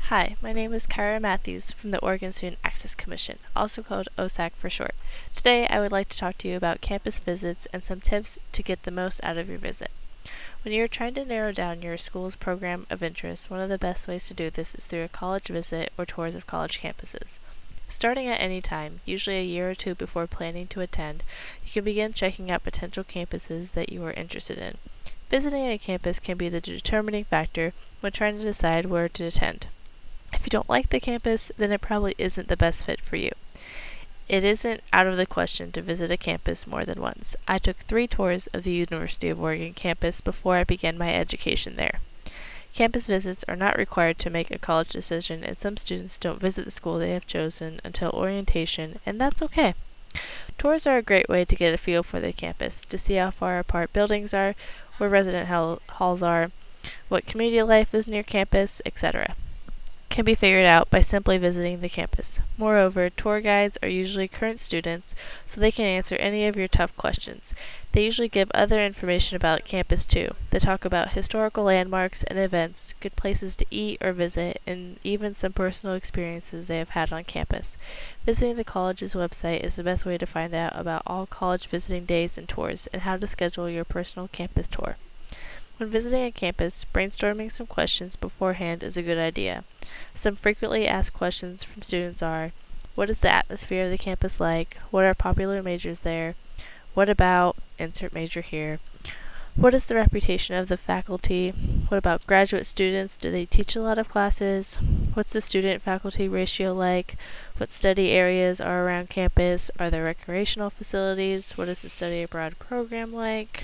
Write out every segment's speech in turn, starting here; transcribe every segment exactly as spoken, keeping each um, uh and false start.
Hi, my name is Kyra Matthews from the Oregon Student Access Commission, also called O S A C for short. Today I would like to talk to you about campus visits and some tips to get the most out of your visit. When you're trying to narrow down your school's program of interest, one of the best ways to do this is through a college visit or tours of college campuses. Starting at any time, usually a year or two before planning to attend, you can begin checking out potential campuses that you are interested in. Visiting a campus can be the determining factor when trying to decide where to attend. If you don't like the campus, then it probably isn't the best fit for you. It isn't out of the question to visit a campus more than once. I took three tours of the University of Oregon campus before I began my education there. Campus visits are not required to make a college decision, and some students don't visit the school they have chosen until orientation, and that's okay. Tours are a great way to get a feel for the campus, to see how far apart buildings are, where resident hall- halls are, what community life is near campus, et cetera can be figured out by simply visiting the campus. Moreover, tour guides are usually current students, so they can answer any of your tough questions. They usually give other information about campus too. They talk about historical landmarks and events, good places to eat or visit, and even some personal experiences they have had on campus. Visiting the college's website is the best way to find out about all college visiting days and tours, and how to schedule your personal campus tour. When visiting a campus, brainstorming some questions beforehand is a good idea. Some frequently asked questions from students are, what is the atmosphere of the campus like? What are popular majors there? What about, insert major here. What is the reputation of the faculty? What about graduate students? Do they teach a lot of classes? What's the student-faculty ratio like? What study areas are around campus? Are there recreational facilities? What is the study abroad program like?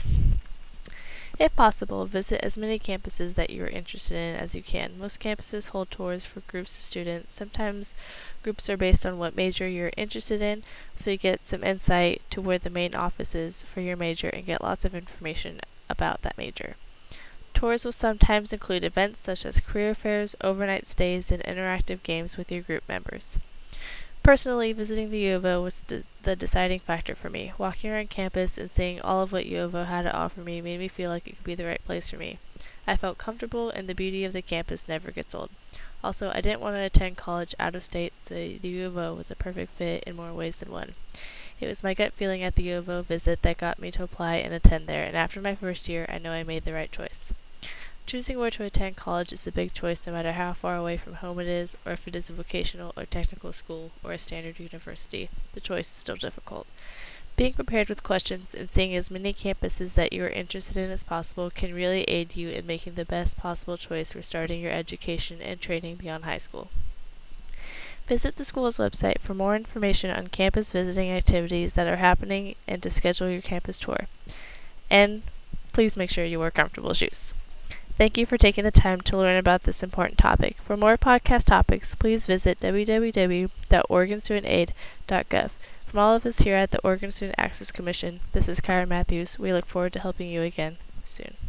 If possible, visit as many campuses that you are interested in as you can. Most campuses hold tours for groups of students. Sometimes groups are based on what major you're interested in, so you get some insight to where the main office is for your major and get lots of information about that major. Tours will sometimes include events such as career fairs, overnight stays, and interactive games with your group members. Personally, visiting the U of O was d- the deciding factor for me. Walking around campus and seeing all of what U of O had to offer me made me feel like it could be the right place for me. I felt comfortable, and the beauty of the campus never gets old. Also, I didn't want to attend college out of state, so the U of O was a perfect fit in more ways than one. It was my gut feeling at the U of O visit that got me to apply and attend there, and after my first year, I know I made the right choice. Choosing where to attend college is a big choice no matter how far away from home it is, or if it is a vocational or technical school or a standard university. The choice is still difficult. Being prepared with questions and seeing as many campuses that you are interested in as possible can really aid you in making the best possible choice for starting your education and training beyond high school. Visit the school's website for more information on campus visiting activities that are happening and to schedule your campus tour. And please make sure you wear comfortable shoes. Thank you for taking the time to learn about this important topic. For more podcast topics, please visit w w w dot oregon student aid dot gov. From all of us here at the Oregon Student Access Commission, this is Kyra Matthews. We look forward to helping you again soon.